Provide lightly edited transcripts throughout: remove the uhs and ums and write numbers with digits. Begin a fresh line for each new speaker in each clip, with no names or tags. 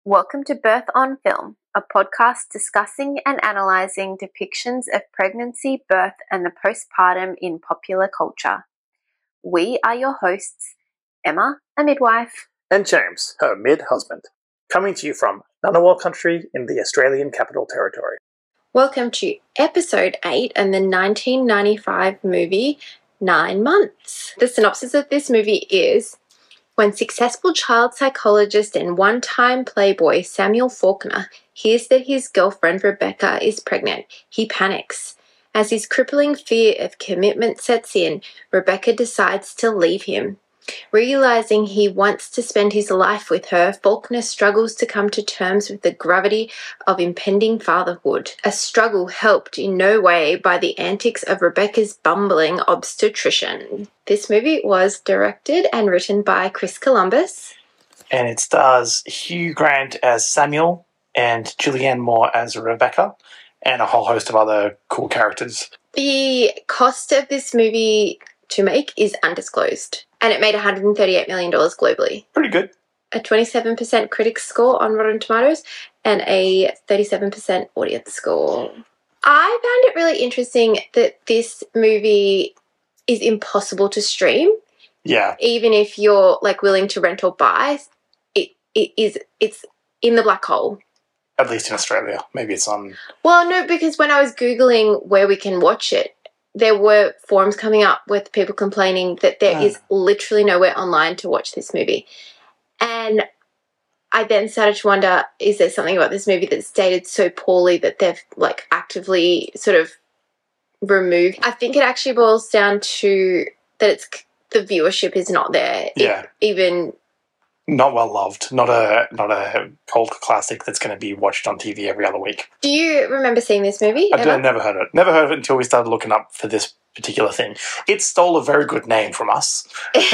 Welcome to Birth on Film, a podcast discussing and analysing depictions of pregnancy, birth, and the postpartum in popular culture. We are your hosts, Emma, a midwife,
and James, her mid-husband, coming to you from Ngunnawal country in the Australian Capital Territory.
Welcome to episode 8 and the 1995 movie 9 Months. The synopsis of this movie is: when successful child psychologist and one-time playboy Samuel Faulkner hears that his girlfriend Rebecca is pregnant, he panics. As his crippling fear of commitment sets in, Rebecca decides to leave him. Realizing he wants to spend his life with her, Faulkner struggles to come to terms with the gravity of impending fatherhood, a struggle helped in no way by the antics of Rebecca's bumbling obstetrician. This movie was directed and written by Chris Columbus.
And it stars Hugh Grant as Samuel and Julianne Moore as Rebecca, and a whole host of other cool characters.
The cost of this movie to make is undisclosed, and it made $138 million globally.
Pretty good.
A 27% critics score on Rotten Tomatoes and a 37% audience score. I found it really interesting that this movie is impossible to stream.
Yeah.
Even if you're willing to rent or buy, it's in the black hole.
At least in Australia. Maybe it's on...
Well, no, because when I was Googling where we can watch it, there were forums coming up with people complaining that there is literally nowhere online to watch this movie. And I then started to wonder, is there something about this movie that's dated so poorly that they've actively sort of removed? I think it actually boils down to that the viewership is not there.
Yeah.
Even
not well loved. Not a cult classic that's going to be watched on TV every other week.
Do you remember seeing this movie?
I never heard of it. Never heard of it until we started looking up for this particular thing. It stole a very good name from us.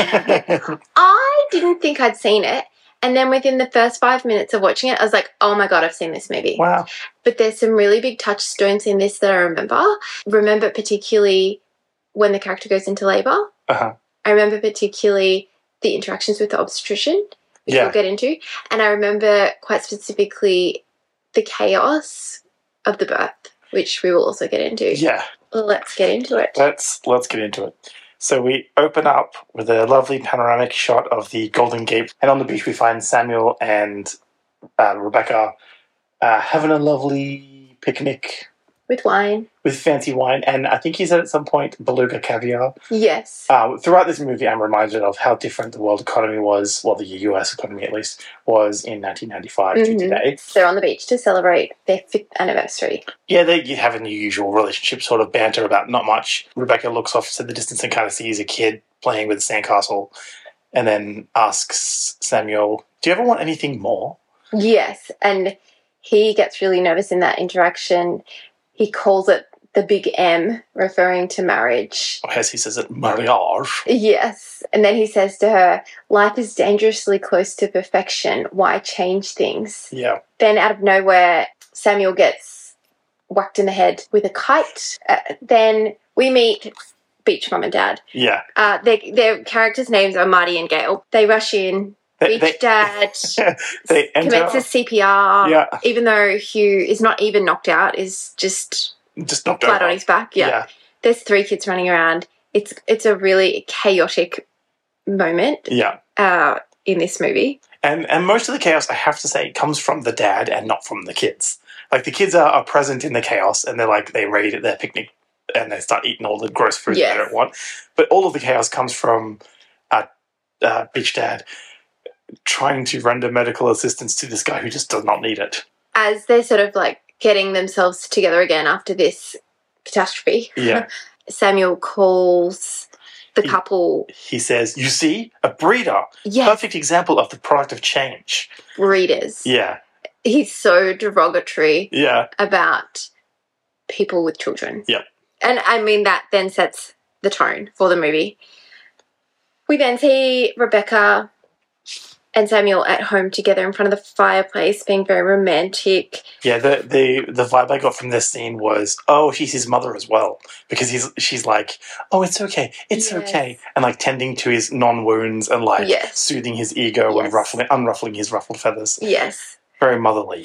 I didn't think I'd seen it. And then within the first 5 minutes of watching it, I was like, oh my God, I've seen this movie.
Wow.
But there's some really big touchstones in this that I remember. Remember particularly when the character goes into labour.
Uh-huh.
I remember particularly the interactions with the obstetrician, which we'll get into. And I remember quite specifically the chaos of the birth, which we will also get into.
Yeah.
Let's get into it.
Let's get into it. So we open up with a lovely panoramic shot of the Golden Gate, and on the beach we find Samuel and Rebecca having a lovely picnic.
With wine.
With fancy wine, and I think he said at some point beluga caviar.
Yes.
Throughout this movie, I'm reminded of how different the world economy was, well, the US economy at least, was in 1995 to today.
They're on the beach to celebrate their 5th anniversary.
Yeah, they have a usual relationship sort of banter about not much. Rebecca looks off to the distance and kind of sees a kid playing with a sandcastle, and then asks Samuel, do you ever want anything more? Yes,
and he gets really nervous in that interaction. He calls it the big M, referring to marriage.
As he says it, mariage.
Yes. And then he says to her, life is dangerously close to perfection. Why change things?
Yeah.
Then out of nowhere, Samuel gets whacked in the head with a kite. Then we meet Beach Mum and Dad.
Yeah.
Their characters' names are Marty and Gail. They rush in. Beach Dad commences CPR, even though Hugh is not even knocked out, is just
knocked
flat
over
on his back. Yeah. There's 3 kids running around. It's a really chaotic moment.
Yeah.
In this movie,
and most of the chaos, I have to say, comes from the dad and not from the kids. Like the kids are present in the chaos, and they raid at their picnic and they start eating all the gross food they don't want. But all of the chaos comes from Beach Dad trying to render medical assistance to this guy who just does not need it.
As they're sort of getting themselves together again after this catastrophe.
Yeah.
Samuel calls the couple.
He says, you see, a breeder.
Yes.
Perfect example of the product of change.
Breeders.
Yeah.
He's so derogatory about people with children.
Yeah.
And I mean, that then sets the tone for the movie. We then see Rebecca and Samuel at home together in front of the fireplace, being very romantic.
Yeah, the vibe I got from this scene was, oh, she's his mother as well, because she's like, oh, it's okay, it's okay, and tending to his non-wounds and soothing his ego and unruffling his ruffled feathers.
Yes,
Very motherly.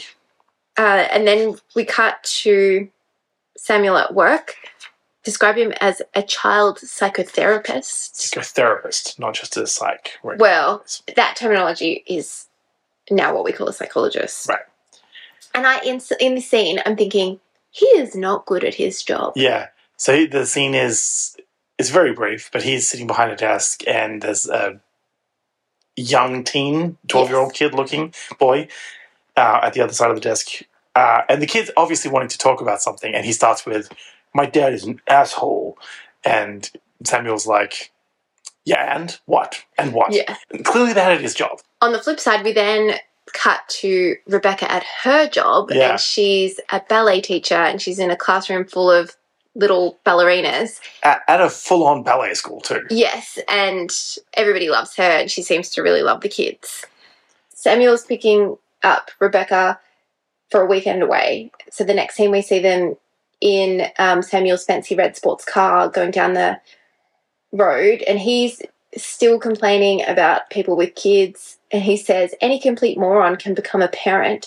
And then we cut to Samuel at work. Describe him as a child psychotherapist.
Psychotherapist, not just a psych.
Well, that terminology is now what we call a psychologist.
Right.
And in the scene, I'm thinking, he is not good at his job.
Yeah. So the scene is very brief, but he's sitting behind a desk and there's a young teen, 12-year-old kid looking boy at the other side of the desk. And the kid's obviously wanting to talk about something, and he starts with, "My dad is an asshole." And Samuel's like, "Yeah, and what? And what?"
Yeah.
And clearly that is his job.
On the flip side, we then cut to Rebecca at her job, and she's a ballet teacher, and she's in a classroom full of little ballerinas.
At a full-on ballet school, too.
Yes, and everybody loves her, and she seems to really love the kids. Samuel's picking up Rebecca for a weekend away. So the next scene we see them in Samuel's fancy red sports car going down the road, and he's still complaining about people with kids, and he says any complete moron can become a parent.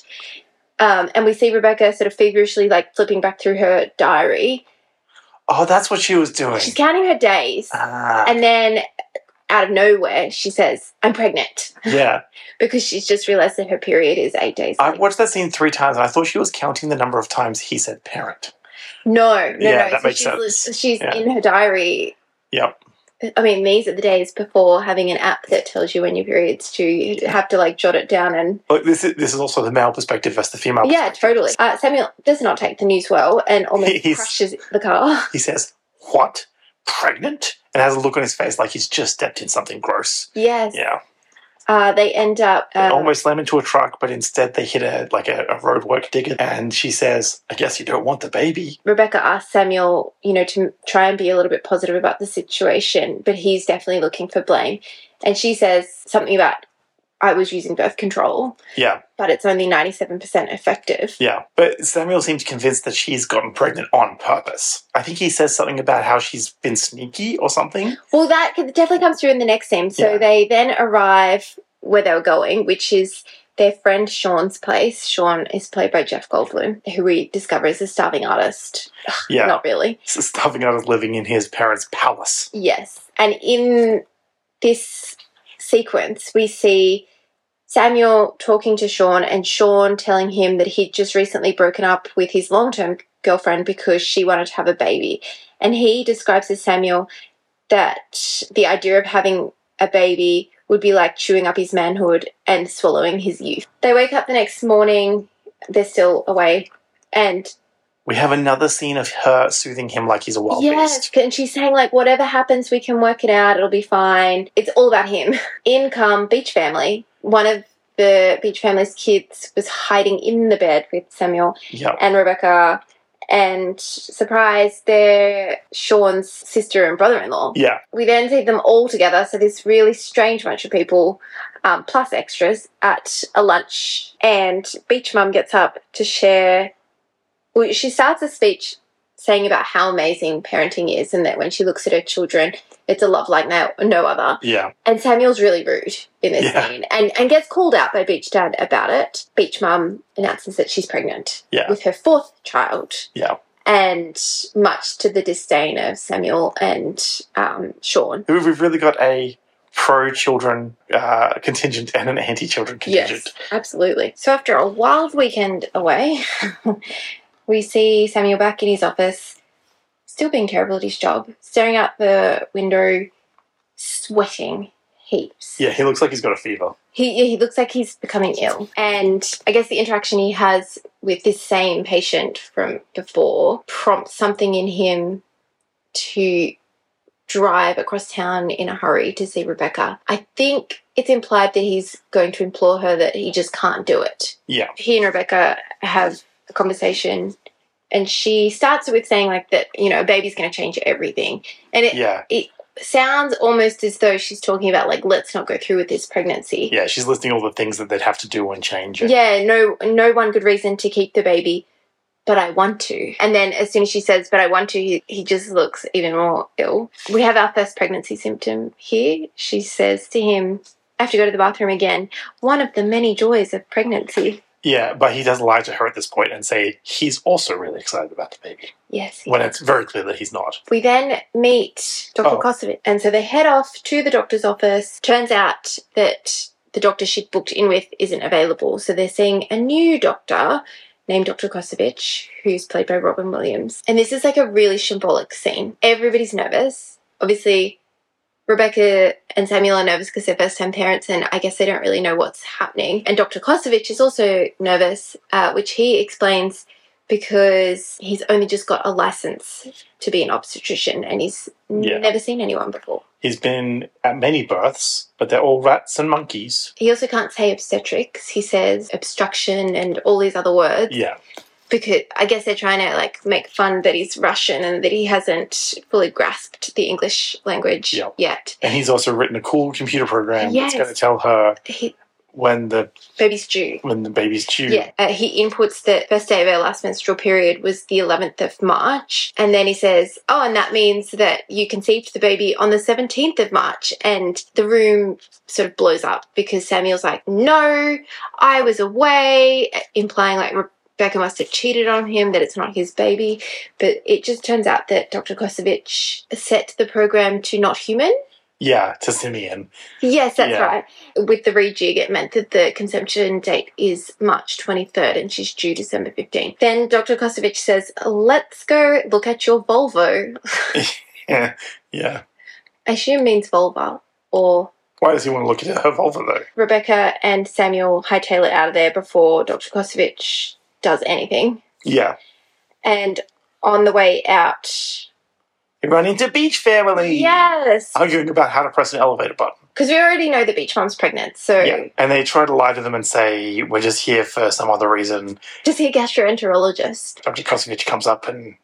And we see Rebecca sort of feverishly flipping back through her diary.
Oh, that's what she was doing.
She's counting her days. And then out of nowhere, she says, "I'm pregnant."
Yeah.
Because she's just realised that her period is 8 days late.
I watched that scene 3 times, and I thought she was counting the number of times he said parent.
No.
That makes sense.
She's in her diary.
Yep.
I mean, these are the days before having an app that tells you when your period's due. You have to jot it down and...
Look, this is also the male perspective versus the female perspective.
Yeah, totally. Samuel does not take the news well and almost crashes the car.
He says, "What? Pregnant?" And has a look on his face like he's just stepped in something gross.
Yes.
Yeah.
They end up...
They almost slam into a truck, but instead they hit a roadwork digger, and she says, "I guess you don't want the baby."
Rebecca asks Samuel, to try and be a little bit positive about the situation, but he's definitely looking for blame. And she says something about, "I was using birth control."
Yeah.
But it's only 97% effective.
Yeah. But Samuel seems convinced that she's gotten pregnant on purpose. I think he says something about how she's been sneaky or something.
Well, that definitely comes through in the next scene. So they then arrive where they were going, which is their friend Sean's place. Sean is played by Jeff Goldblum, who we discover is a starving artist.
Yeah.
Not really.
It's a starving artist living in his parents' palace.
Yes. And in this sequence, we see Samuel talking to Sean, and Sean telling him that he'd just recently broken up with his long-term girlfriend because she wanted to have a baby. And he describes to Samuel that the idea of having a baby would be like chewing up his manhood and swallowing his youth. They wake up the next morning, they're still away, and...
we have another scene of her soothing him like he's a wild beast.
Yes, and she's saying, whatever happens, we can work it out, it'll be fine. It's all about him. In come Beach Family. One of the Beach Family's kids was hiding in the bed with Samuel and Rebecca, and surprise, they're Sean's sister and brother-in-law.
Yeah.
We then see them all together, so this really strange bunch of people, plus extras, at a lunch, and Beach Mum gets up to share... Well, she starts a speech saying about how amazing parenting is, and that when she looks at her children, it's a love like no other.
Yeah.
And Samuel's really rude in this scene and gets called out by Beach Dad about it. Beach Mum announces that she's pregnant with her 4th child.
Yeah.
And much to the disdain of Samuel and Sean.
We've really got a pro-children contingent and an anti-children contingent.
Yes, absolutely. So after a wild weekend away... we see Samuel back in his office, still being terrible at his job, staring out the window, sweating heaps.
Yeah, he looks like he's got a fever.
He looks like he's becoming ill. And I guess the interaction he has with this same patient from before prompts something in him to drive across town in a hurry to see Rebecca. I think it's implied that he's going to implore her that he just can't do it.
Yeah.
He and Rebecca have a conversation, and she starts with saying that a baby's going to change everything, and it sounds almost as though she's talking about let's not go through with this pregnancy.
Yeah, she's listing all the things that they'd have to do and change it.
Yeah, no one good reason to keep the baby, but I want to. And then as soon as she says but I want to, he just looks even more ill. We have our first pregnancy symptom here. She says to him, I have to go to the bathroom again, one of the many joys of pregnancy.
Yeah, but he does lie to her at this point and say he's also really excited about the baby.
Yes.
When it's very clear that he's not.
We then meet Dr. Kosovich. And so they head off to the doctor's office. Turns out that the doctor she'd booked in with isn't available. So they're seeing a new doctor named Dr. Kosovich, who's played by Robin Williams. And this is like a really symbolic scene. Everybody's nervous. Obviously, Rebecca and Samuel are nervous because they're first-time parents, and I guess they don't really know what's happening. And Dr. Kosovich is also nervous, which he explains because he's only just got a license to be an obstetrician, and he's never seen anyone before.
He's been at many births, but they're all rats and monkeys.
He also can't say obstetrics. He says obstruction and all these other words.
Yeah.
Because I guess they're trying to like make fun that he's Russian and that he hasn't fully grasped the English language yet.
And he's also written a cool computer program that's going to tell her when the
baby's due.
When the baby's due.
Yeah. He inputs that first day of her last menstrual period was the 11th of March. And then he says, oh, and that means that you conceived the baby on the 17th of March. And the room sort of blows up because Samuel's like, no, I was away, implying like Rebecca must have cheated on him, that it's not his baby. But it just turns out that Dr. Kosovich set the program to not human.
Yeah, to Simeon.
Yes, that's right. With the rejig, it meant that the conception date is March 23rd and she's due December 15th. Then Dr. Kosovich says, let's go look at your Volvo.
Yeah.
I assume means vulva, or...
Why does he want to look at her vulva, though?
Rebecca and Samuel hightail it out of there before Dr. Kosovich does anything.
Yeah.
And on the way out...
We run into Beach Family.
Yes.
Arguing about how to press an elevator button.
Because we already know that Beach Mom's pregnant, so...
Yeah, and they try to lie to them and say, we're just here for some other reason.
To see a gastroenterologist.
Dr. Kosovich comes up and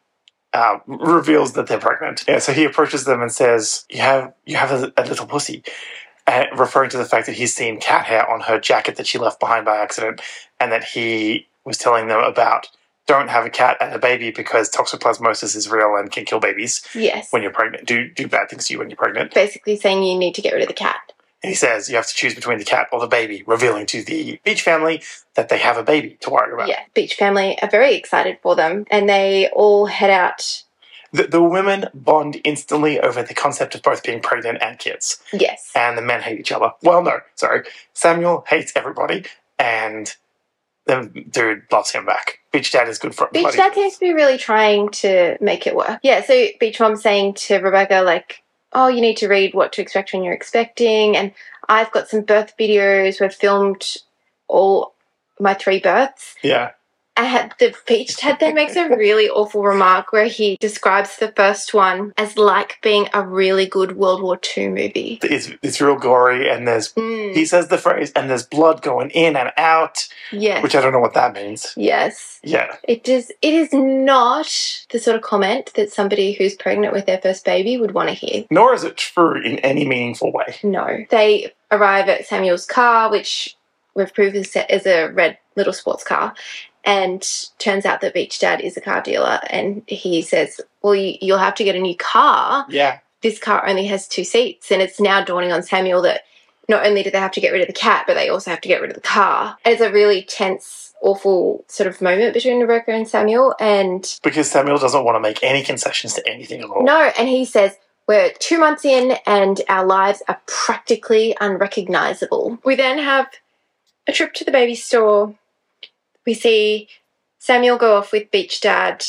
reveals that they're pregnant. Yeah, so he approaches them and says, you have a little pussy. Referring to the fact that he's seen cat hair on her jacket that she left behind by accident, and that he was telling them about... Don't have a cat and a baby because toxoplasmosis is real and can kill babies.
Yes.
When you're pregnant. Do bad things to you when you're pregnant.
Basically saying you need to get rid of the cat.
And he says you have to choose between the cat or the baby, revealing to the Beach Family that they have a baby to worry about.
Yeah, Beach Family are very excited for them, and they all head out.
The women bond instantly over the concept of both being pregnant and kids.
Yes.
And the men hate each other. Well, no, sorry. Samuel hates everybody, and the dude loves him back. Beach Dad is good for everybody.
Beach Dad seems to be really trying to make it work. Yeah, so Beach Mom's saying to Rebecca, like, oh, you need to read What to Expect When You're Expecting, and I've got some birth videos. We've filmed all my 3 births.
Yeah.
The Beach Dad then makes a really awful remark where he describes the first one as like being a really good World War II movie.
It's real gory, and there's he says the phrase, and there's blood going in and out.
Yes.
Which I don't know what that means.
Yes.
Yeah.
It is not the sort of comment that somebody who's pregnant with their first baby would want to hear.
Nor is it true in any meaningful way.
No. They arrive at Samuel's car, which we've proven is a red little sports car. And turns out that Beach Dad is a car dealer, and he says, well, you'll have to get a new car.
Yeah.
This car only has 2 seats, and it's now dawning on Samuel that not only do they have to get rid of the cat, but they also have to get rid of the car. And it's a really tense, awful sort of moment between Rebecca and Samuel. And
because Samuel doesn't want to make any concessions to anything at all.
No, and he says, we're 2 months in, and our lives are practically unrecognisable. We then have a trip to the baby store. We see Samuel go off with Beach Dad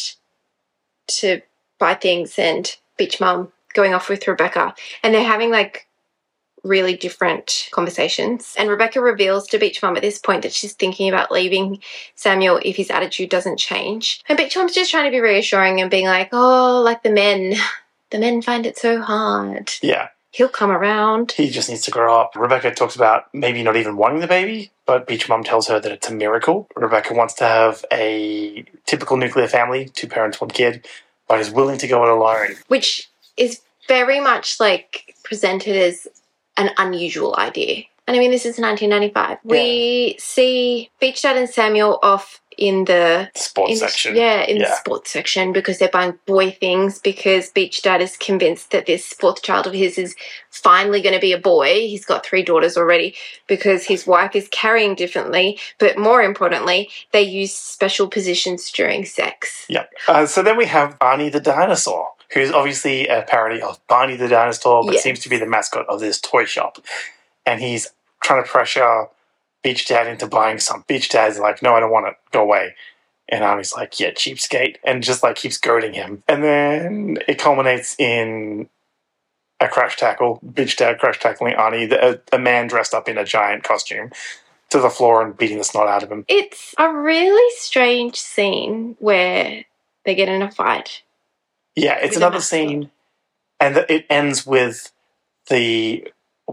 to buy things and Beach Mum going off with Rebecca. And they're having like really different conversations. And Rebecca reveals to Beach Mum at this point that she's thinking about leaving Samuel if his attitude doesn't change. And Beach Mum's just trying to be reassuring and being like, oh, like the men find it so hard.
Yeah.
He'll come around.
He just needs to grow up. Rebecca talks about maybe not even wanting the baby, but Beach Mum tells her that it's a miracle. Rebecca wants to have a typical nuclear family, 2 parents, 1 kid, but is willing to go it alone.
Which is very much like presented as an unusual idea. And I mean, this is 1995. Yeah. We see Beach Dad and Samuel off in the
sports section.
In the sports section, because they're buying boy things, because Beach Dad is convinced that this fourth child of his is finally going to be a boy. He's got 3 daughters already, because his wife is carrying differently, but more importantly, they use special positions during sex.
Yep. So then we have Barney the dinosaur, who's obviously a parody of Barney the dinosaur, but seems to be the mascot of this toy shop. And he's trying to pressure Beach Dad into buying some. Beach Dad's like, no, I don't want it. Go away. And Arnie's like, yeah, cheapskate. And just like keeps goading him. And then it culminates in a crash tackle. Beach Dad crash tackling Arnie, a man dressed up in a giant costume, to the floor and beating the snot out of him.
It's a really strange scene where they get in a fight.
Yeah, it's another scene. And it ends with the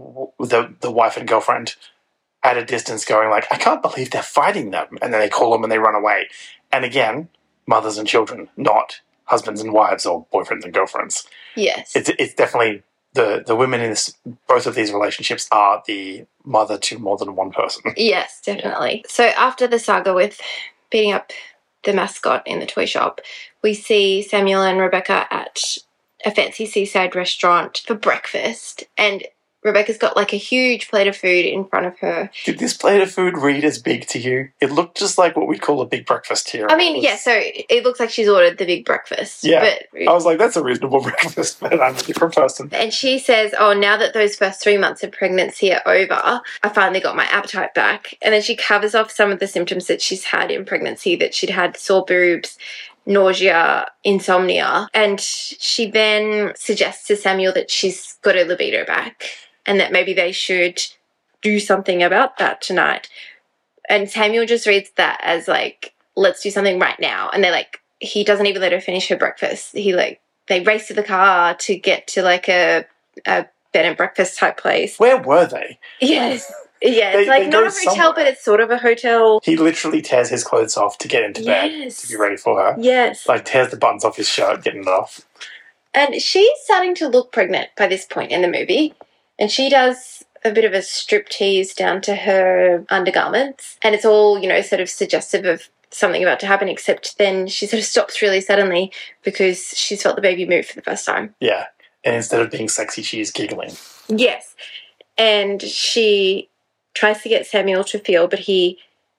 wife and girlfriend at a distance going like, I can't believe they're fighting them. And then they call them and they run away. And again, mothers and children, not husbands and wives or boyfriends and girlfriends.
Yes.
It's definitely the women in both of these relationships are the mother to more than one person.
Yes, definitely. So after the saga with beating up the mascot in the toy shop, we see Samuel and Rebecca at a fancy seaside restaurant for breakfast, and Rebecca's got like a huge plate of food in front of her.
Did this plate of food read as big to you? It looked just like what we'd call a big breakfast here.
I mean, yeah, so it looks like she's ordered the big breakfast.
Yeah,
but
I was like, that's a reasonable breakfast, but I'm a different person.
And she says, oh, now that those first 3 months of pregnancy are over, I finally got my appetite back. And then she covers off some of the symptoms that she's had in pregnancy, that she'd had sore boobs, nausea, insomnia. And she then suggests to Samuel that she's got her libido back, and that maybe they should do something about that tonight. And Samuel just reads that as like, let's do something right now. And he doesn't even let her finish her breakfast. They race to the car to get to like a bed and breakfast type place.
Where were they?
Yes. Yeah, it's like not a hotel, somewhere. But it's sort of a hotel.
He literally tears his clothes off to get into bed to be ready for her.
Yes.
Like tears the buttons off his shirt, getting it off.
And she's starting to look pregnant by this point in the movie. And she does a bit of a striptease down to her undergarments. And it's all, sort of suggestive of something about to happen, except then she sort of stops really suddenly because she's felt the baby move for the first time.
Yeah. And instead of being sexy, she is giggling.
Yes. And she tries to get Samuel to feel, but he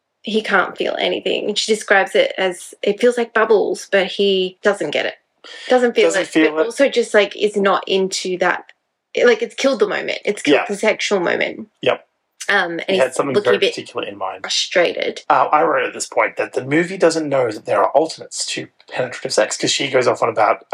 can't feel anything. And she describes it as, it feels like bubbles, but he doesn't get it. Doesn't feel it. But also just like is not into that. Like, it's killed the moment. It's killed the sexual moment.
Yep.
And
he had something very particular in mind.
Frustrated.
I wrote at this point that the movie doesn't know that there are alternates to penetrative sex, because she goes off on about,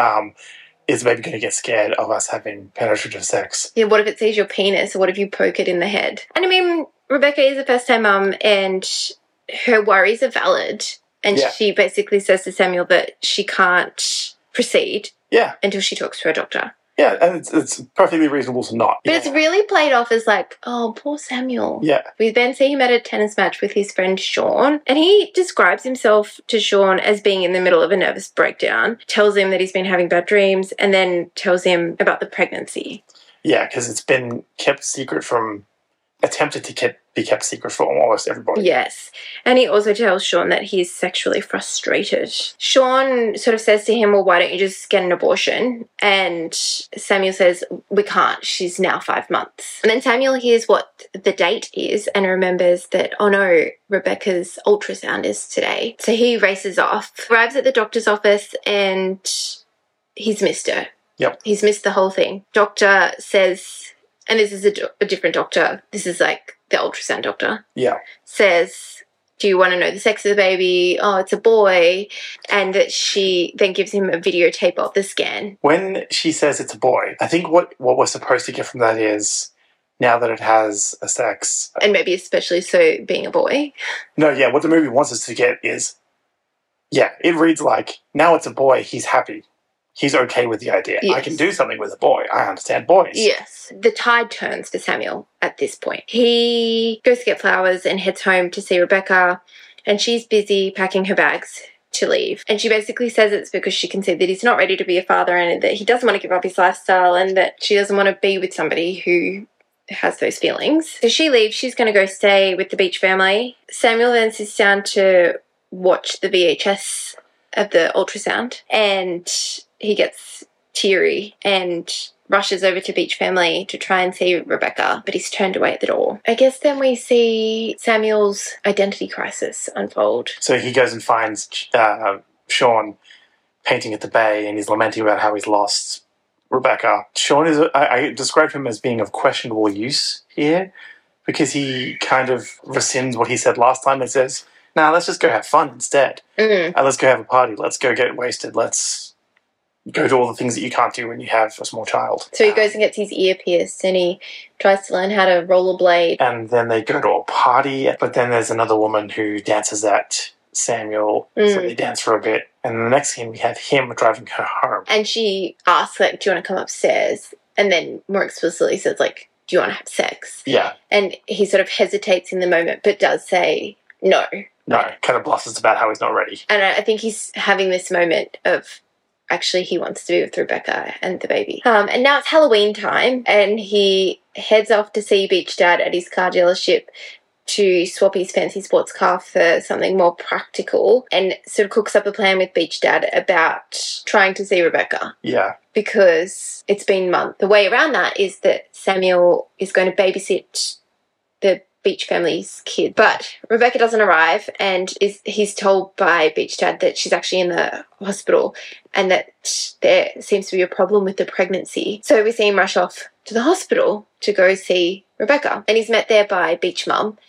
is the baby going to get scared of us having penetrative sex?
Yeah, what if it sees your penis, or what if you poke it in the head? And I mean, Rebecca is a first-time mum, and her worries are valid. And she basically says to Samuel that she can't proceed until she talks to her doctor.
Yeah, and it's perfectly reasonable to not.
But it's really played off as like, oh, poor Samuel.
Yeah.
We then see him at a tennis match with his friend Sean, and he describes himself to Sean as being in the middle of a nervous breakdown, tells him that he's been having bad dreams, and then tells him about the pregnancy.
Yeah, because it's been attempted to be kept secret from almost everybody.
Yes. And he also tells Sean that he's sexually frustrated. Sean sort of says to him, well, why don't you just get an abortion? And Samuel says, we can't. She's now 5 months. And then Samuel hears what the date is and remembers that, oh no, Rebecca's ultrasound is today. So he races off, arrives at the doctor's office, and he's missed her.
Yep.
He's missed the whole thing. Doctor says... And this is a different doctor. This is like the ultrasound doctor.
Yeah.
Says, do you want to know the sex of the baby? Oh, it's a boy. And that she then gives him a videotape of the scan.
When she says it's a boy, I think what we're supposed to get from that is, now that it has a sex...
And maybe especially so being a boy.
No, yeah, what the movie wants us to get is, it reads like, now it's a boy, he's happy. He's okay with the idea. Yes. I can do something with a boy. I understand boys.
Yes. The tide turns for Samuel at this point. He goes to get flowers and heads home to see Rebecca, and she's busy packing her bags to leave. And she basically says it's because she can see that he's not ready to be a father, and that he doesn't want to give up his lifestyle, and that she doesn't want to be with somebody who has those feelings. So she leaves. She's going to go stay with the Beach family. Samuel then sits down to watch the VHS of the ultrasound, and he gets teary and rushes over to Beach Family to try and see Rebecca, but he's turned away at the door. I guess then we see Samuel's identity crisis unfold.
So he goes and finds Sean painting at the bay, and he's lamenting about how he's lost Rebecca. Sean is, I describe him as being of questionable use here, because he kind of rescinds what he said last time and says, "Nah, let's just go have fun instead. Let's go have a party. Let's go get wasted. Let's go do all the things that you can't do when you have a small child."
So he goes and gets his ear pierced, and he tries to learn how to rollerblade.
And then they go to a party, but then there's another woman who dances at Samuel, so they dance for a bit. And in the next scene, we have him driving her home.
And she asks, like, do you want to come upstairs? And then more explicitly says, like, do you want to have sex?
Yeah.
And he sort of hesitates in the moment, but does say no.
No, kind of blushes about how he's not ready.
And I think he's having this moment of, actually, he wants to be with Rebecca and the baby. And now it's Halloween time, and he heads off to see Beach Dad at his car dealership to swap his fancy sports car for something more practical, and sort of cooks up a plan with Beach Dad about trying to see Rebecca.
Yeah.
Because it's been months. The way around that is that Samuel is going to babysit the Beach Family's kid. But Rebecca doesn't arrive, and he's told by Beach Dad that she's actually in the hospital and that there seems to be a problem with the pregnancy. So we see him rush off to the hospital to go see Rebecca. And he's met there by Beach Mum,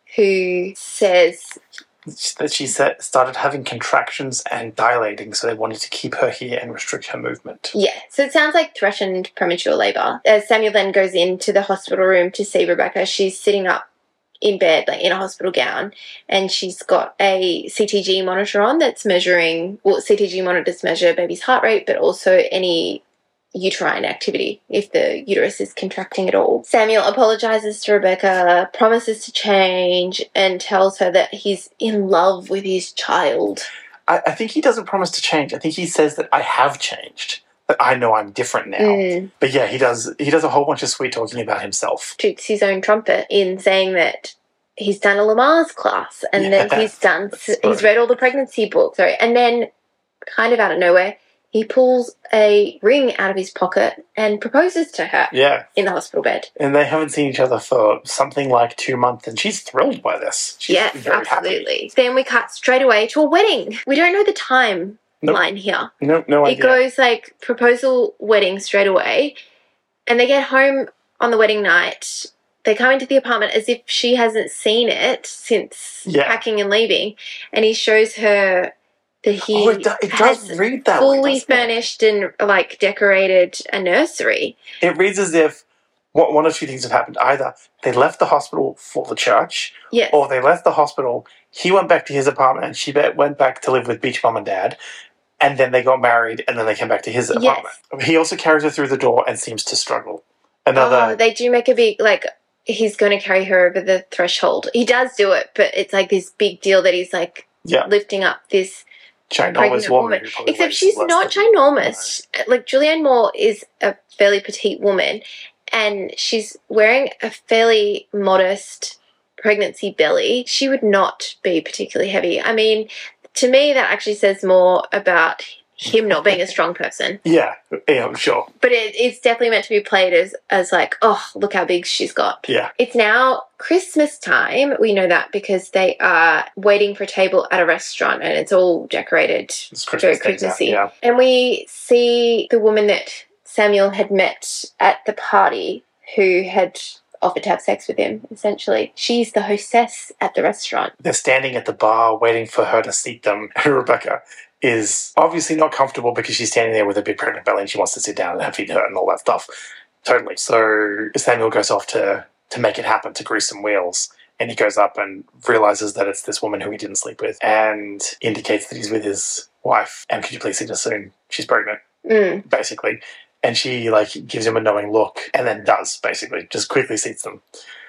who says
that she started having contractions and dilating, so they wanted to keep her here and restrict her movement.
Yeah, so it sounds like threatened premature labour. As Samuel then goes into the hospital room to see Rebecca, she's sitting up in bed, like in a hospital gown, and she's got a CTG monitor on that's measuring, well, CTG monitors measure baby's heart rate, but also any uterine activity, if the uterus is contracting at all. Samuel apologises to Rebecca, promises to change, and tells her that he's in love with his child.
I think he doesn't promise to change. I think he says that I have changed, that I know I'm different now. But yeah, he does a whole bunch of sweet talking about himself.
Toots his own trumpet in saying that he's done a Lamaze class, and then he's read all the pregnancy books. And then, kind of out of nowhere, he pulls a ring out of his pocket and proposes to her in the hospital bed.
And they haven't seen each other for something like 2 months, and she's thrilled by this. She's very
absolutely.
Happy.
Then we cut straight away to a wedding. We don't know the timeline here.
No idea.
It goes like proposal, wedding straight away, and they get home on the wedding night. They come into the apartment as if she hasn't seen it since packing and leaving, and he shows her that he
it does read that
fully
way,
furnished and like decorated a nursery.
It reads as if one of two things have happened. Either they left the hospital for the church, or they left the hospital, he went back to his apartment, and she went back to live with Beach Mum and Dad, and then they got married, and then they came back to his apartment. He also carries her through the door and seems to struggle.
They do make a big, like, he's going to carry her over the threshold. He does do it, but it's like this big deal that he's like lifting up this
ginormous woman.
Except she's not ginormous. No. Like, Julianne Moore is a fairly petite woman, and she's wearing a fairly modest pregnancy belly. She would not be particularly heavy. I mean, to me, that actually says more about him not being a strong person.
Yeah, I'm sure.
But it's definitely meant to be played as like, oh, look how big she's got.
Yeah.
It's now Christmas time. We know that because they are waiting for a table at a restaurant, and it's all decorated. It's very Christmassy.
Yeah.
And we see the woman that Samuel had met at the party who had offered to have sex with him, essentially. She's the hostess at the restaurant.
They're standing at the bar waiting for her to seat them. Rebecca is obviously not comfortable because she's standing there with a big pregnant belly and she wants to sit down and her feet hurt and all that stuff. Totally. So Samuel goes off to make it happen, to grease some wheels. And he goes up and realizes that it's this woman who he didn't sleep with and indicates that he's with his wife. And could you please see her soon? She's pregnant, basically. And she, like, gives him a knowing look and then does, basically, just quickly seats them.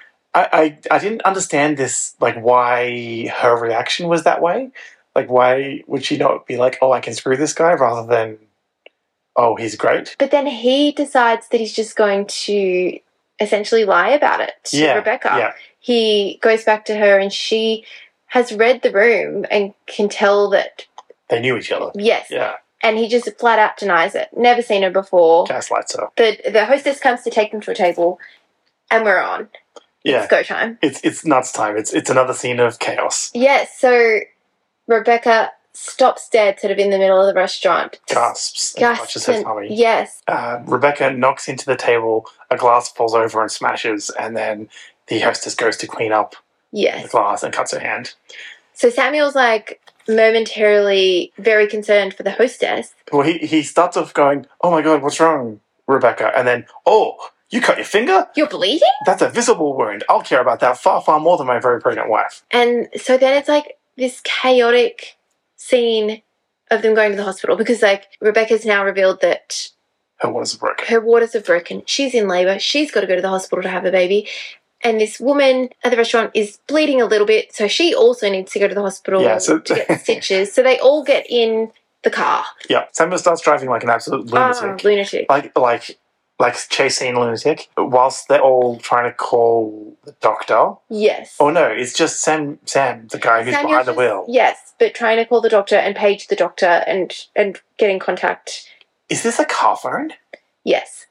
I didn't understand this, like, why her reaction was that way. Like, why would she not be like, oh, I can screw this guy, rather than, oh, he's great?
But then he decides that he's just going to essentially lie about it to Rebecca.
Yeah.
He goes back to her and she has read the room and can tell that...
They knew each other.
Yes.
Yeah.
And he just flat out denies it. Never seen her before.
Gaslights her.
The hostess comes to take them to a table, and we're on.
Yeah.
It's go time.
It's nuts time. It's another scene of chaos.
Yes, so Rebecca stops dead sort of in the middle of the restaurant.
Gasps. Gasps her tummy.
Yes.
Rebecca knocks into the table, a glass falls over and smashes, and then the hostess goes to clean up the glass and cuts her hand.
So Samuel's like momentarily very concerned for the hostess.
Well, he starts off going, "Oh my God, what's wrong, Rebecca?" And then, "Oh, you cut your finger?
You're bleeding?
That's a visible wound. I'll care about that far, far more than my very pregnant wife."
And so then it's like this chaotic scene of them going to the hospital because, like, Rebecca's now revealed that
her waters are broken.
Her waters are broken. She's in labour. She's got to go to the hospital to have a baby. And this woman at the restaurant is bleeding a little bit, so she also needs to go to the hospital to get stitches. So they all get in the car.
Yeah, Samuel starts driving like an absolute lunatic.
Lunatic.
Like chase scene lunatic, whilst they're all trying to call the doctor.
Yes.
Oh no, it's just Sam, the guy who's behind the wheel.
Yes, but trying to call the doctor and page the doctor and get in contact.
Is this a car phone?
Yes.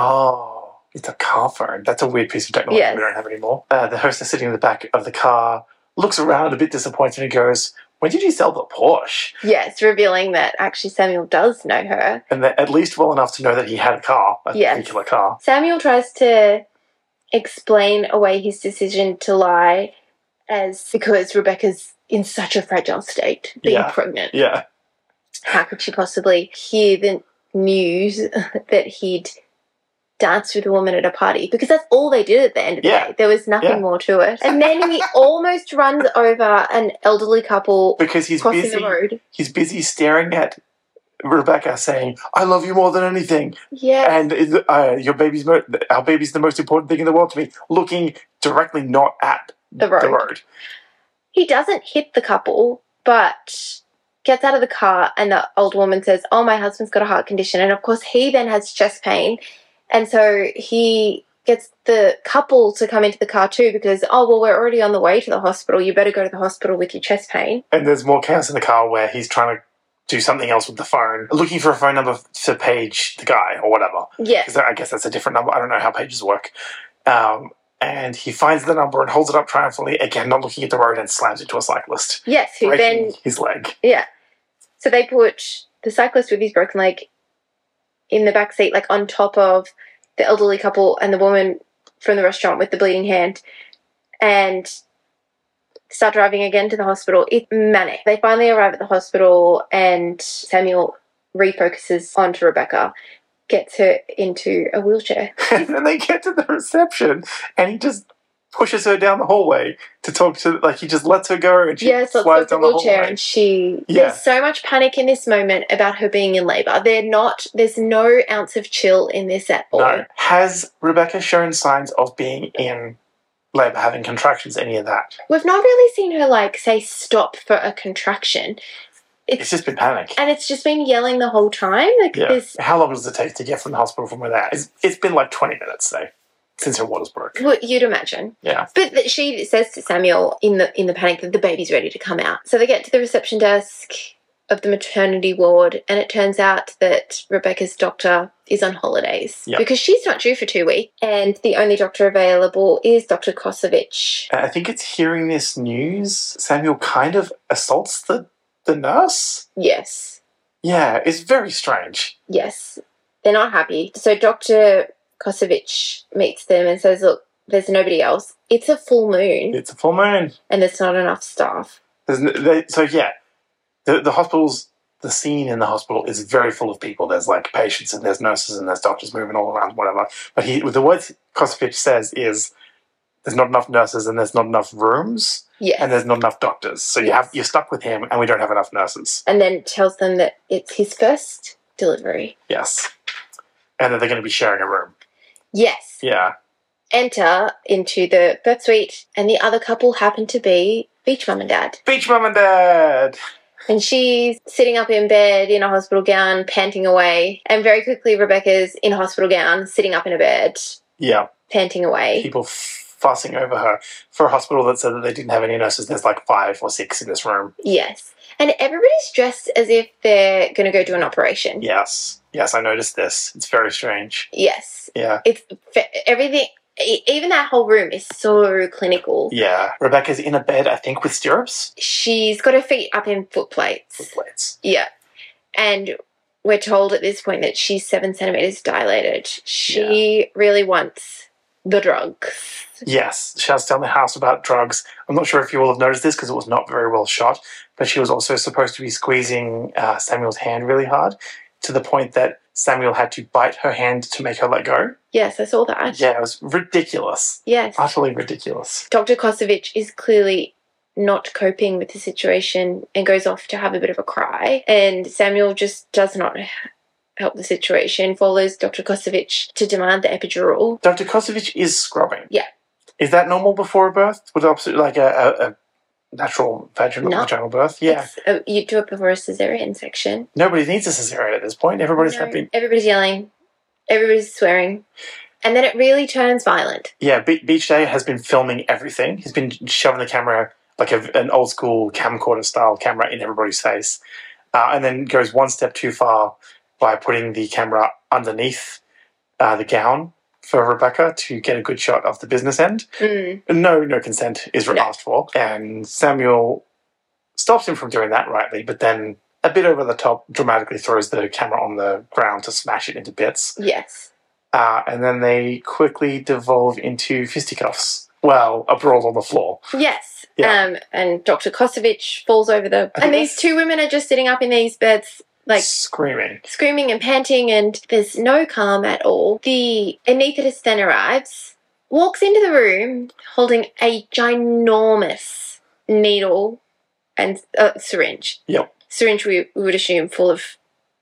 Oh, it's a car phone. That's a weird piece of technology we don't have anymore. The hostess sitting in the back of the car looks around a bit disappointed and goes, "When did you sell the Porsche?"
Yes, revealing that actually Samuel does know her.
And that at least well enough to know that he had a car, a particular car.
Samuel tries to explain away his decision to lie as because Rebecca's in such a fragile state, being pregnant.
Yeah.
How could she possibly hear the news that he'd danced with a woman at a party? Because that's all they did at the end of the day. There was nothing more to it. And then he almost runs over an elderly couple
because he's
crossing
busy,
the road.
He's busy staring at Rebecca saying, "I love you more than anything."
Yeah.
And our baby's the most important thing in the world to me. Looking directly not at the road.
He doesn't hit the couple, but gets out of the car and the old woman says, "Oh, my husband's got a heart condition." And of course he then has chest pain. And so he gets the couple to come into the car too because, "Oh, well, we're already on the way to the hospital. You better go to the hospital with your chest pain."
And there's more chaos in the car where he's trying to do something else with the phone, looking for a phone number to page the guy or whatever.
Yeah.
Because I guess that's a different number. I don't know how pages work. And he finds the number and holds it up triumphantly, again, not looking at the road, and slams into a cyclist.
Yes, who
breaking
then...
his leg.
Yeah. So they put the cyclist with his broken leg in the back seat, like on top of the elderly couple and the woman from the restaurant with the bleeding hand, and start driving again to the hospital. It's manic. They finally arrive at the hospital and Samuel refocuses onto Rebecca, gets her into a wheelchair.
And then they get to the reception and he just pushes her down the hallway to talk to, like, he just lets her go and she slides down the wheelchair.
And there's so much panic in this moment about her being in labour. There's no ounce of chill in this at all.
No. Has Rebecca shown signs of being in labour, having contractions, any of that?
We've not really seen her, like, say stop for a contraction.
It's just been panic.
And it's just been yelling the whole time.
How long does it take to get from the hospital from where they're at? It's been like 20 minutes, say, since her waters broke.
Well, you'd imagine.
Yeah.
But she says to Samuel in the panic that the baby's ready to come out. So they get to the reception desk of the maternity ward, and it turns out that Rebecca's doctor is on holidays because she's not due for 2 weeks, and the only doctor available is Dr. Kosovich.
I think it's hearing this news, Samuel kind of assaults the nurse?
Yes.
Yeah, it's very strange.
Yes. They're not happy. So Dr. Kosovich meets them and says, "Look, there's nobody else. It's a full moon.
It's a full moon.
And there's not enough staff."
The hospitals, the scene in the hospital is very full of people. There's like patients and there's nurses and there's doctors moving all around, whatever. But the words Kosovich says is, there's not enough nurses and there's not enough rooms.
Yes.
And there's not enough doctors. So you're stuck with him and we don't have enough nurses.
And then tells them that it's his first delivery.
Yes. And that they're going to be sharing a room.
Yes.
Yeah.
Enter into the birth suite, and the other couple happen to be Beach Mum and Dad.
Beach Mum and Dad!
And she's sitting up in bed in a hospital gown, panting away. And very quickly, Rebecca's in a hospital gown, sitting up in a bed.
Yeah.
Panting away.
People fussing over her. For a hospital that said that they didn't have any nurses, there's like 5 or 6 in this room.
Yes. And everybody's dressed as if they're going to go do an operation.
Yes. Yes, I noticed this. It's very strange.
Yes.
Yeah.
It's everything, even that whole room is so clinical.
Yeah. Rebecca's in a bed, I think, with stirrups.
She's got her feet up in foot plates.
Foot plates.
Yeah. And we're told at this point that she's 7 centimeters dilated. She really wants the drugs.
Yes, she has to tell the house about drugs. I'm not sure if you all have noticed this because it was not very well shot, but she was also supposed to be squeezing Samuel's hand really hard to the point that Samuel had to bite her hand to make her let go.
Yes, I saw that.
Yeah, it was ridiculous.
Yes.
Utterly ridiculous.
Dr. Kosovich is clearly not coping with the situation and goes off to have a bit of a cry. And Samuel just does not help the situation, follows Dr. Kosovich to demand the epidural.
Dr. Kosovich is scrubbing.
Yeah.
Is that normal before a birth? Would it like a natural vaginal birth? Yeah.
You do it before a cesarean section.
Nobody needs a cesarean at this point. Everybody's happy.
Everybody's yelling. Everybody's swearing. And then it really turns violent.
Yeah, Beach Day has been filming everything. He's been shoving the camera, like an old school camcorder style camera, in everybody's face. And then goes one step too far by putting the camera underneath the gown for Rebecca to get a good shot of the business end. No consent is asked for. And Samuel stops him from doing that rightly, but then a bit over the top dramatically throws the camera on the ground to smash it into bits.
Yes.
And then they quickly devolve into fisticuffs. Well, a brawl on the floor.
Yes.
Yeah.
And Dr. Kosovich falls over and these two women are just sitting up in these beds, like screaming and panting, and there's no calm at all. The anaesthetist then arrives, walks into the room holding a ginormous needle and syringe.
Yep.
Syringe we would assume full of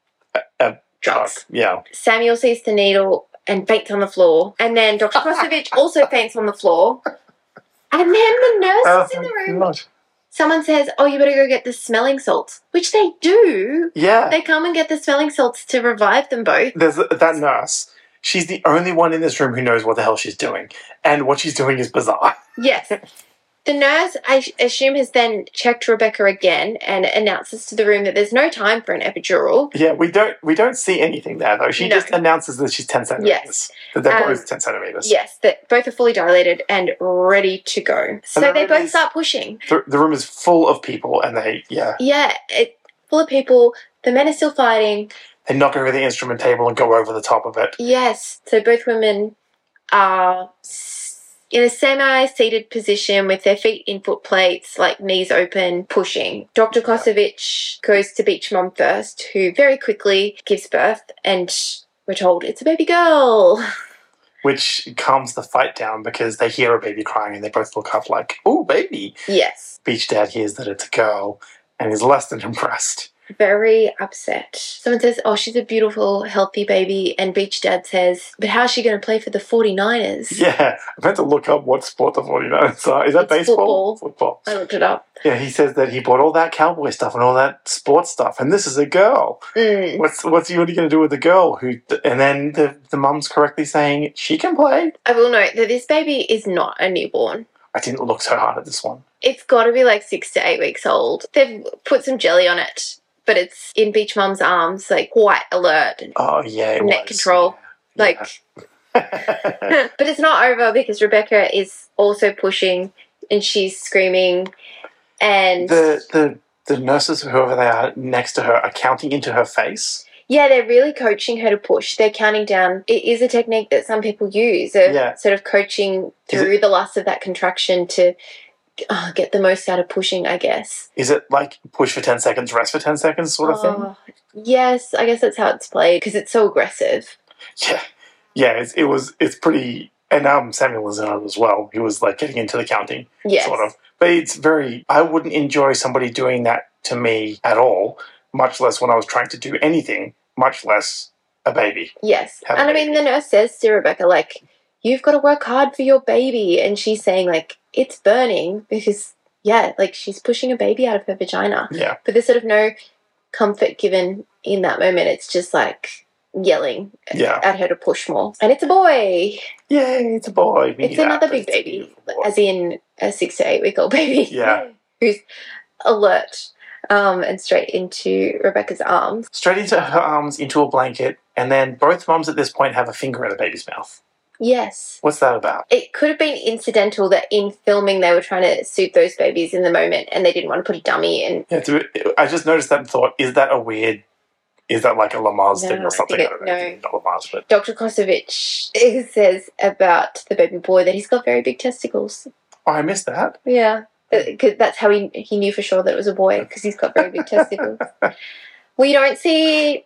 drugs.
Yeah.
Samuel sees the needle and faints on the floor, and then Dr. Kosovich also faints on the floor, and then the nurse is in the room.
God.
Someone says, oh, you better go get the smelling salts, which they do.
Yeah.
They come and get the smelling salts to revive them both.
There's that nurse. She's the only one in this room who knows what the hell she's doing. And what she's doing is bizarre.
Yes. The nurse, I assume, has then checked Rebecca again and announces to the room that there's no time for an epidural.
Yeah, we don't see anything there, though. She just announces that she's 10 centimetres.
Yes.
That they're both 10 centimetres.
Yes, that both are fully dilated and ready to go. So they both start pushing.
The room is full of people, and
Yeah, it's full of people. The men are still fighting.
They knock over the instrument table and go over the top of it.
Yes, so both women are in a semi-seated position with their feet in foot plates, like knees open, pushing. Dr. Kosovich goes to Beach Mom first, who very quickly gives birth, and we're told it's a baby girl.
Which calms the fight down because they hear a baby crying and they both look up like, "Ooh, baby."
Yes.
Beach Dad hears that it's a girl and is less than impressed.
Very upset. Someone says, oh, she's a beautiful, healthy baby. And Beach Dad says, but how's she going to play for the 49ers?
Yeah, I meant to look up what sport the 49ers are. Is that baseball?
Football. I looked it up.
Yeah, he says that he bought all that cowboy stuff and all that sports stuff, and this is a girl. What's he going to do with the girl? And then the mum's correctly saying she can play.
I will note that this baby is not a newborn.
I didn't look so hard at this one.
It's got to be like 6 to 8 weeks old. They've put some jelly on it, but it's in Beach Mom's arms, like quite alert.
Oh, yeah,
neck control. Yeah. Like, but it's not over because Rebecca is also pushing and she's screaming. And
the nurses, whoever they are, next to her are counting into her face.
Yeah, they're really coaching her to push. They're counting down. It is a technique that some people use, sort of coaching through the lust of that contraction to get the most out of pushing, I guess.
Is it like push for 10 seconds, rest for 10 seconds sort of thing?
Yes, I guess that's how it's played because it's so aggressive.
Yeah, it's pretty... And Samuel was in it as well. He was like getting into the counting, sort of. But it's very... I wouldn't enjoy somebody doing that to me at all, much less when I was trying to do anything, much less a baby.
Yes. And I mean, the nurse says to Rebecca, like, you've got to work hard for your baby. And she's saying, like, it's burning because, like, she's pushing a baby out of her vagina.
Yeah.
But there's sort of no comfort given in that moment. It's just like, yelling
Yeah.
at her to push more. And it's a boy.
Yay, it's a boy.
It's another big baby, as in a 6 to 8 week old baby.
Yeah.
Who's alert and straight into Rebecca's arms.
Straight into her arms, into a blanket, and then both mums at this point have a finger in the baby's mouth.
Yes.
What's that about?
It could have been incidental that in filming they were trying to suit those babies in the moment and they didn't want to put a dummy in.
Yeah, I just noticed that and thought, is that like a Lamaze thing or something? I don't know. Not Lamaze, but
Dr. Kosovich says about the baby boy that he's got very big testicles.
Oh, I missed that.
Yeah. Cause that's how he knew for sure that it was a boy, because he's got very big testicles. We don't see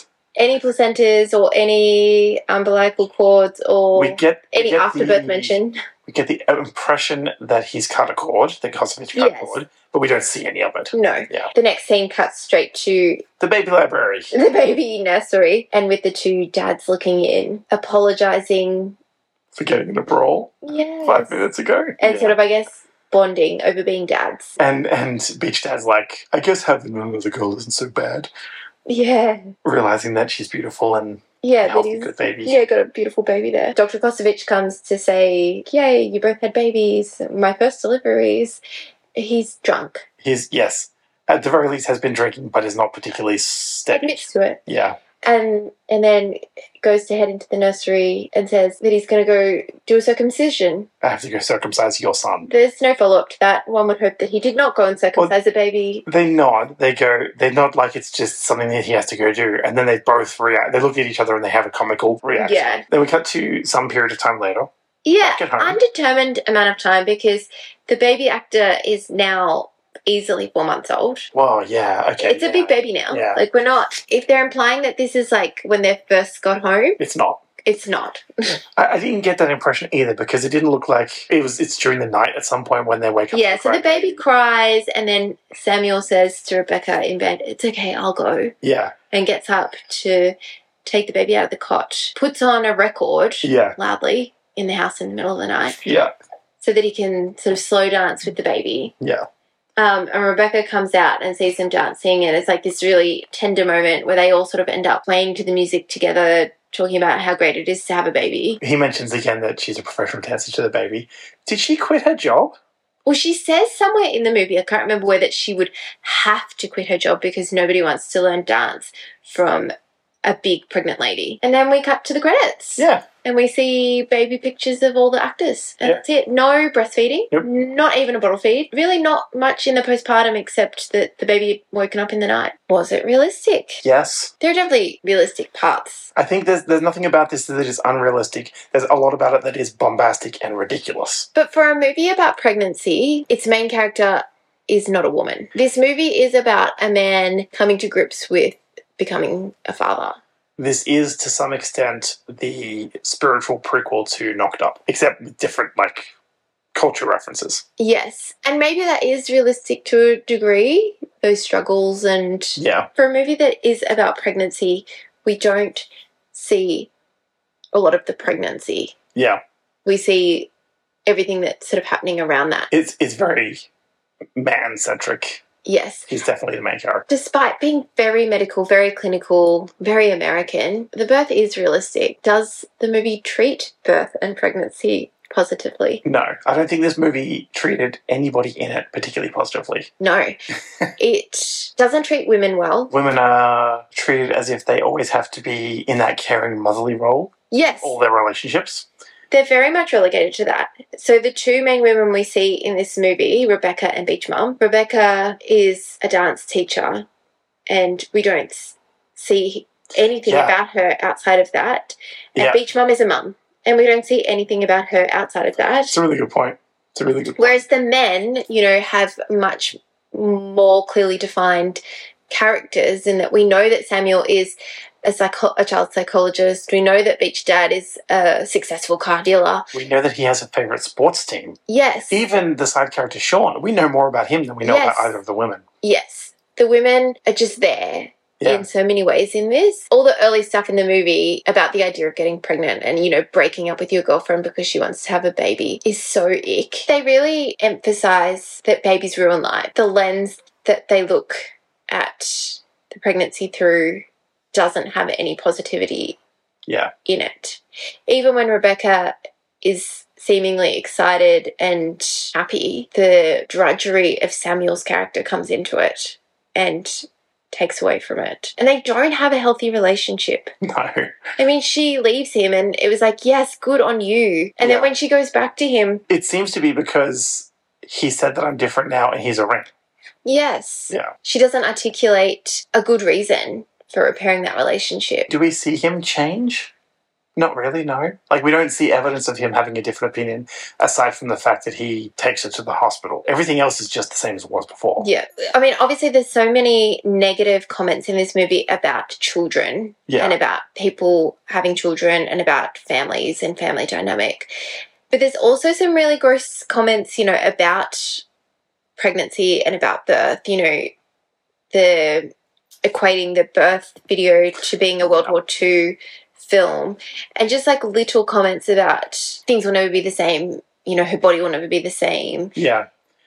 any placentas or any umbilical cords or any afterbirth mention.
We get the impression that he's cut a cord, that Kosovich cut a cord, but we don't see any of it.
No.
Yeah.
The next scene cuts straight to
the baby library.
The baby nursery, and with the two dads looking in, apologising
for getting in a brawl 5 minutes ago.
And sort of, I guess, bonding over being dads.
And Beach Dad's like, I guess having another girl isn't so bad.
Yeah.
Realising that she's beautiful and
a
healthy, good baby.
Yeah, got a beautiful baby there. Dr. Kosovich comes to say, yay, you both had babies, my first deliveries. He's drunk.
Yes. At the very least has been drinking, but is not particularly steady.
Admits to it.
Yeah.
And then goes to head into the nursery and says that he's going to go do a circumcision.
I have to go circumcise your son.
There's no follow-up to that. One would hope that he did not go and circumcise a baby.
They nod. They nod like it's just something that he has to go do. And then they both react. They look at each other and they have a comical reaction. Yeah. Then we cut to some period of time later.
Yeah, undetermined amount of time, because the baby actor is now easily 4 months old.
Well, yeah, okay.
It's a big baby now.
Yeah.
Like, we're not, if they're implying that this is like when they first got home.
It's not.
It's not.
I didn't get that impression either, because it didn't look like it's during the night at some point when they wake up.
Yeah, so the baby cries, and then Samuel says to Rebecca in bed, it's okay, I'll go.
Yeah.
And gets up to take the baby out of the cot, puts on a record loudly in the house in the middle of the night.
Yeah.
So that he can sort of slow dance with the baby.
Yeah.
And Rebecca comes out and sees them dancing, and it's like this really tender moment where they all sort of end up playing to the music together, talking about how great it is to have a baby.
He mentions again that she's a professional dancer to the baby. Did she quit her job?
Well, she says somewhere in the movie, I can't remember where, that she would have to quit her job because nobody wants to learn dance from a big pregnant lady. And then we cut to the credits.
Yeah.
And we see baby pictures of all the actors. And that's it. No breastfeeding.
Yep.
Not even a bottle feed. Really not much in the postpartum except that the baby had woken up in the night. Was it realistic?
Yes.
There are definitely realistic parts.
I think there's nothing about this that is unrealistic. There's a lot about it that is bombastic and ridiculous.
But for a movie about pregnancy, its main character is not a woman. This movie is about a man coming to grips with becoming a father.
This is, to some extent, the spiritual prequel to Knocked Up, except with different, culture references.
Yes. And maybe that is realistic to a degree, those struggles. And for a movie that is about pregnancy, we don't see a lot of the pregnancy.
Yeah.
We see everything that's sort of happening around that.
It's very man-centric.
Yes.
He's definitely the main character.
Despite being very medical, very clinical, very American, the birth is realistic. Does the movie treat birth and pregnancy positively?
No. I don't think this movie treated anybody in it particularly positively.
No. It doesn't treat women well.
Women are treated as if they always have to be in that caring motherly role.
Yes.
All their relationships.
They're very much relegated to that. So the two main women we see in this movie, Rebecca and Beach Mum. Rebecca is a dance teacher, and we don't see anything about her outside of that. And Beach Mum is a mum, and we don't see anything about her outside of that.
It's a really good point.
Whereas the men, have much more clearly defined characters, in that we know that Samuel is a child psychologist. We know that Beach Dad is a successful car dealer.
We know that he has a favourite sports team.
Yes.
Even the side character Sean, we know more about him than we know about either of the women.
Yes. The women are just there in so many ways in this. All the early stuff in the movie about the idea of getting pregnant and, breaking up with your girlfriend because she wants to have a baby is so ick. They really emphasise that babies ruin life. The lens that they look at the pregnancy through doesn't have any positivity
Yeah.
in it. Even when Rebecca is seemingly excited and happy, the drudgery of Samuel's character comes into it and takes away from it. And they don't have a healthy relationship.
No.
I mean, she leaves him and it was like, yes, good on you. And then when she goes back to him...
It seems to be because he said that I'm different now and he's a ring.
Yes.
Yeah.
She doesn't articulate a good reason for repairing that relationship.
Do we see him change? Not really, no. Like, we don't see evidence of him having a different opinion, aside from the fact that he takes her to the hospital. Everything else is just the same as it was before.
Yeah. I mean, obviously there's so many negative comments in this movie about children and about people having children and about families and family dynamic. But there's also some really gross comments, you know, about pregnancy and about birth, you know, the equating the birth video to being a World War II film, and just like little comments about things will never be the same, you know, her body will never be the same.
Yeah.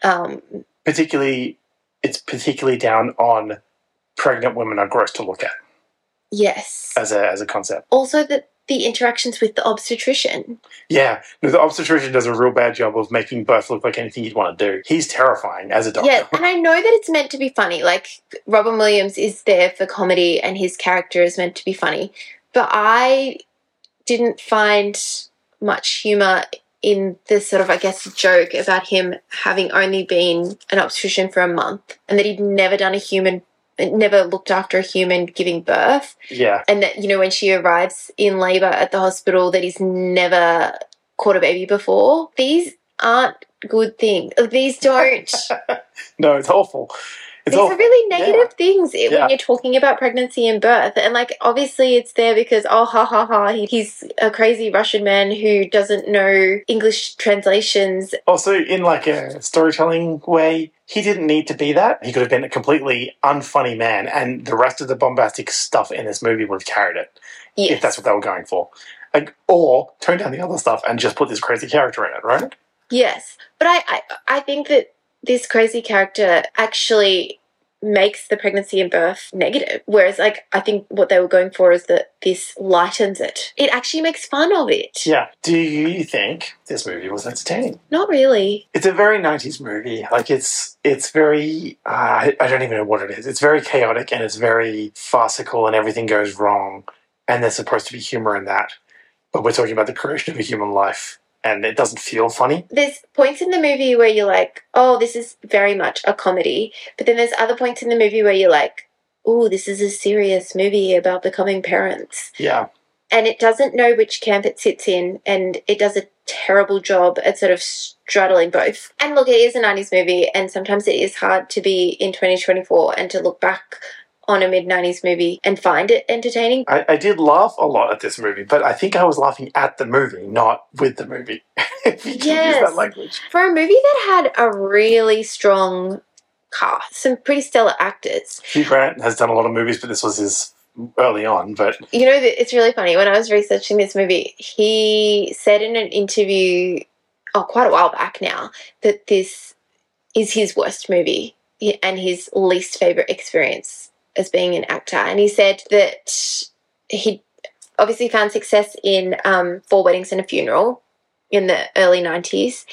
It's particularly down on pregnant women are gross to look at.
Yes.
As a concept.
Also the interactions with the obstetrician.
Yeah. No, the obstetrician does a real bad job of making birth look like anything you'd want to do. He's terrifying as a doctor.
Yeah, and I know that it's meant to be funny. Like, Robin Williams is there for comedy and his character is meant to be funny. But I didn't find much humour in this sort of, I guess, joke about him having only been an obstetrician for a month and that he'd never never looked after a human giving birth.
Yeah.
And that, you know, when she arrives in labour at the hospital, that he's never caught a baby before. These aren't good things. These don't...
No, it's awful.
These are really negative things when you're talking about pregnancy and birth. And, like, obviously it's there because, oh, ha, ha, ha, he's a crazy Russian man who doesn't know English translations.
Also, in, like, a storytelling way, he didn't need to be that. He could have been a completely unfunny man, and the rest of the bombastic stuff in this movie would have carried it, if that's what they were going for. Like, or tone down the other stuff and just put this crazy character in it, right?
Yes. But I think that this crazy character actually makes the pregnancy and birth negative. Whereas, like, I think what they were going for is that this lightens it. It actually makes fun of it.
Yeah. Do you think this movie was entertaining?
Not really.
It's a very 90s movie. Like, it's very... I don't even know what it is. It's very chaotic and it's very farcical and everything goes wrong. And there's supposed to be humour in that. But we're talking about the creation of a human life. And it doesn't feel funny.
There's points in the movie where you're like, oh, this is very much a comedy. But then there's other points in the movie where you're like, oh, this is a serious movie about becoming parents.
Yeah.
And it doesn't know which camp it sits in, and it does a terrible job at sort of straddling both. And look, it is a 90s movie, and sometimes it is hard to be in 2024 and to look back on a mid-90s movie and find it entertaining.
I did laugh a lot at this movie, but I think I was laughing at the movie, not with the movie. If you can use that language.
For a movie that had a really strong cast, some pretty stellar actors.
Hugh Grant has done a lot of movies, but this was his early on. But
you know, it's really funny. When I was researching this movie, he said in an interview, quite a while back now, that this is his worst movie and his least favourite experience as being an actor. And he said that he obviously found success in Four Weddings and a Funeral in the early 90s,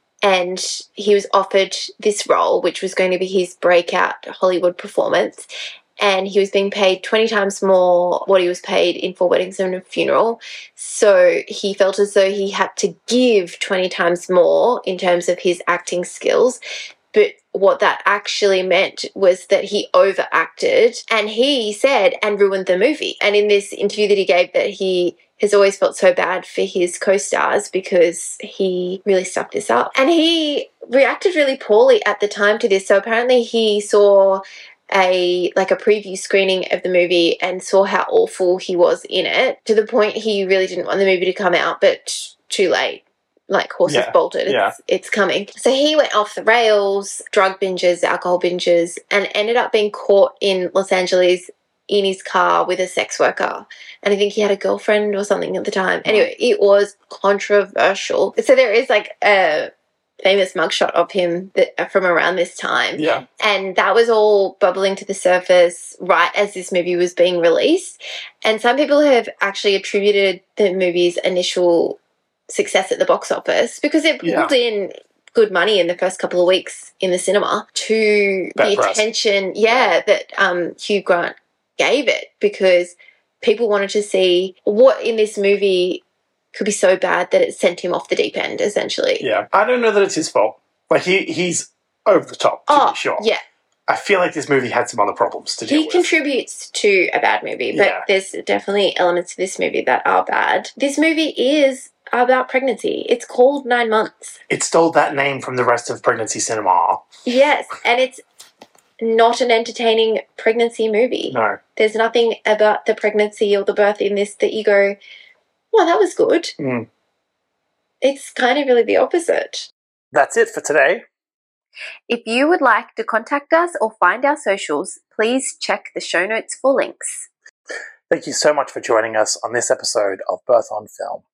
and he was offered this role, which was going to be his breakout Hollywood performance, and he was being paid 20 times more what he was paid in Four Weddings and a Funeral. So he felt as though he had to give 20 times more in terms of his acting skills. But what that actually meant was that he overacted, and he said, and ruined the movie. And in this interview that he gave, that he has always felt so bad for his co-stars because he really stuffed this up. And he reacted really poorly at the time to this. So apparently he saw a preview screening of the movie and saw how awful he was in it, to the point he really didn't want the movie to come out, but too late. Like horses bolted, it's coming. So he went off the rails, drug binges, alcohol binges, and ended up being caught in Los Angeles in his car with a sex worker. And I think he had a girlfriend or something at the time. Anyway, it was controversial. So there is like a famous mugshot of him from around this time.
Yeah.
And that was all bubbling to the surface right as this movie was being released. And some people have actually attributed the movie's initial success at the box office, because it pulled in good money in the first couple of weeks in the cinema, to the attention that Hugh Grant gave it, because people wanted to see what in this movie could be so bad that it sent him off the deep end, essentially.
Yeah. I don't know that it's his fault. Like, he's over the top, to be sure.
Yeah.
I feel like this movie had some other problems to deal with.
He contributes to a bad movie, but there's definitely elements to this movie that are bad. This movie is about pregnancy. It's called 9 Months.
It stole that name from the rest of pregnancy cinema.
Yes, and it's not an entertaining pregnancy movie.
No.
There's nothing about the pregnancy or the birth in this that you go, well, that was good.
Mm.
It's kind of really the opposite.
That's it for today.
If you would like to contact us or find our socials, please check the show notes for links.
Thank you so much for joining us on this episode of Birth on Film.